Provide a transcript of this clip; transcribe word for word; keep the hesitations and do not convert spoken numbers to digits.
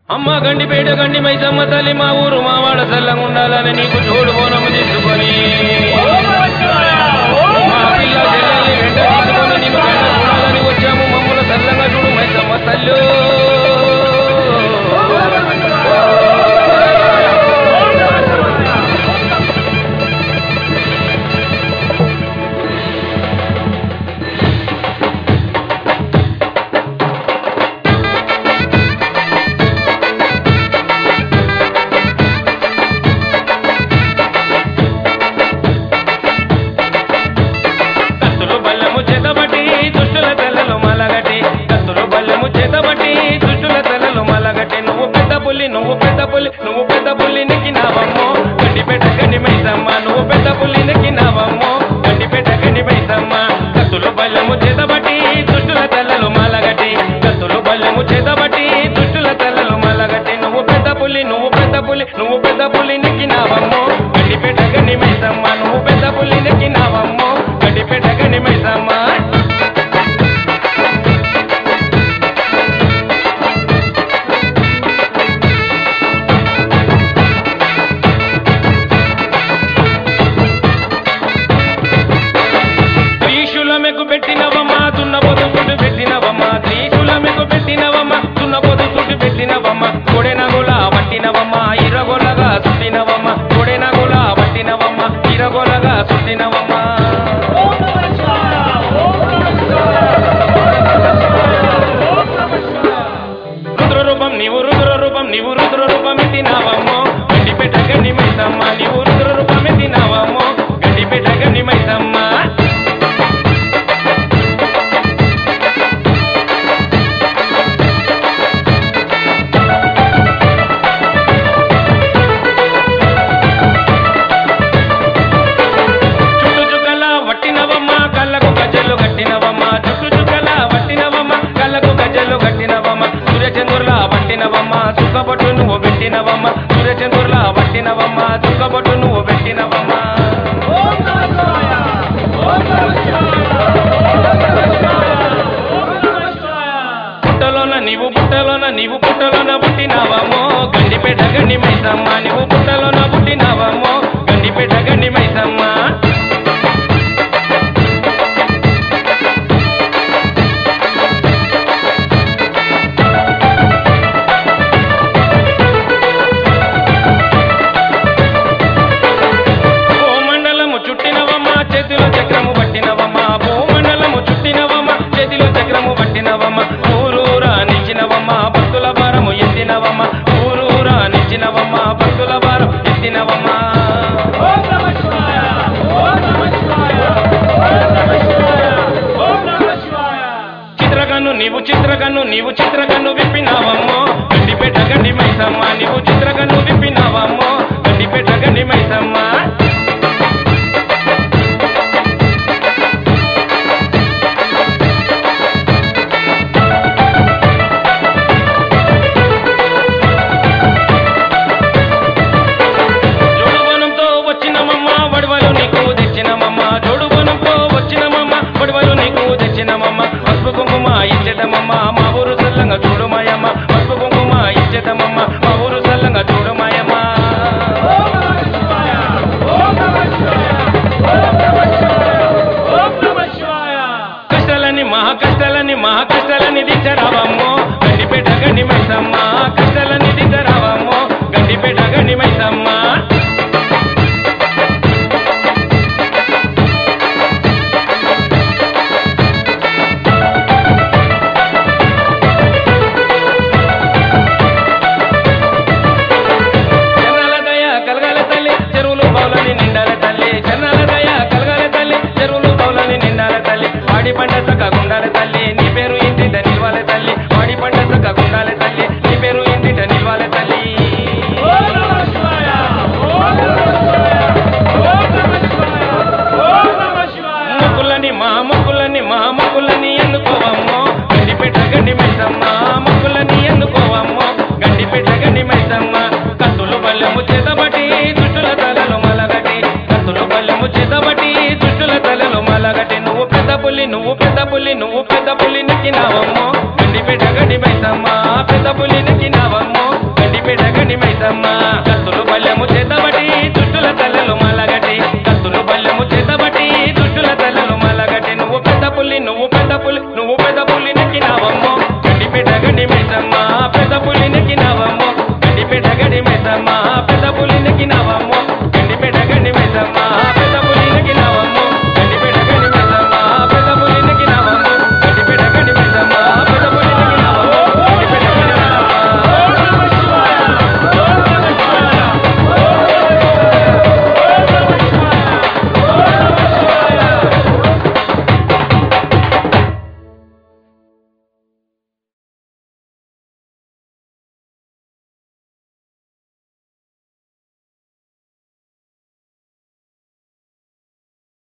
అమ్మ గండిపేట గండి మైసమ్మ తల్లి మా ఊరు మా వాడ చల్లంగా ఉండాలని నీకు చూడు బోనము తీసుకొని మా పిల్ల చెల్లెల్ని వెంట తీసుకొని నీకు వెంట చూడాలని వచ్చాము మమ్మల్ని చల్లంగా చూడు మైసమ్మ తల్లి. నువ్వు పెద్ద పులి నువ్వు పెద్ద పులి నెక్కినావమ్మో గండిపేట గండి మైసమ్మ నువ్వు పెద్ద పులి నెక్కినావమ్మో గండిపేట గండి మైసమ్మ కత్తులు బల్లెము చేతబట్టి దుష్టుల తల్లలు మాలగట్టి కత్తులు బల్లెము చేతబట్టి దుష్టుల తల్లలు మాలగట్టి నువ్వు పెద్ద పులి నువ్వు పెద్ద పులి నువ్వు పెద్ద పులి నెక్కినావమ్మో గండిపేట గండి మైసమ్మ నువ్వు పెద్ద పులి నెక్కినావమ్మో గండిపేట గండి మైసమ్మ. పెట్టినవమ్మా తున్న పొదు సుట్టు పెట్టినవమ్మా త్రీశుల మీకు పెట్టినవమ్మా తున్న పొదు సుట్టు పెట్టినవమ్మా కొడెనగుల పట్టినవమ్మా ఇరగొలగా సుట్టినవమ్మా కొడెనగుల పట్టినవమ్మా ఇరగొలగా సుట్టినవమ్మా. రుద్రరూపం నీవు రుద్రరూపం నీవు రుద్రరూపం ఎత్తినావమ్మో గండిపేట గండి మైసమ్మ నీవు రుద్రరూపం ఎత్తినావమ్మో గండిపేట గండి మైసమ్మ. కళ్ళకు గజ్జలు కట్టినవమ్మ చుట్టు చుక్కల పట్టినవమ్మ కళ్ళకు గజ్జలు కట్టినవమ్మ సూర్యచంద్రుల పట్టినవమ్మ చుక్కబొట్టు నువ్వు పెట్టినవమ్మ సూర్యచంద్రుల పట్టినవమ్మ చుక్కబొట్టు నువ్వు పెట్టినవమ్మ. పుట్టలోన నీవు పుట్టలోన నీవు పుట్టలోన పుట్టినవమ్మో గండిపేట గండి మైసమ్మ నీవు పుట్టలోన పుట్టినవమ్మో గండిపేట గండి మైసమ్మ. చేతిలో చక్రము పట్టినవమ్మ భూమండలము చుట్టినవమ్మ చేతిలో చక్రము పట్టినవమ్మ ఊరూరా నిలిచినవమ్మ భక్తుల భారము ఎత్తినవమ్మ ఊరూరా నిలిచినవమ్మ భక్తుల భారం ఎత్తినవమ్మ. మైసమ్మ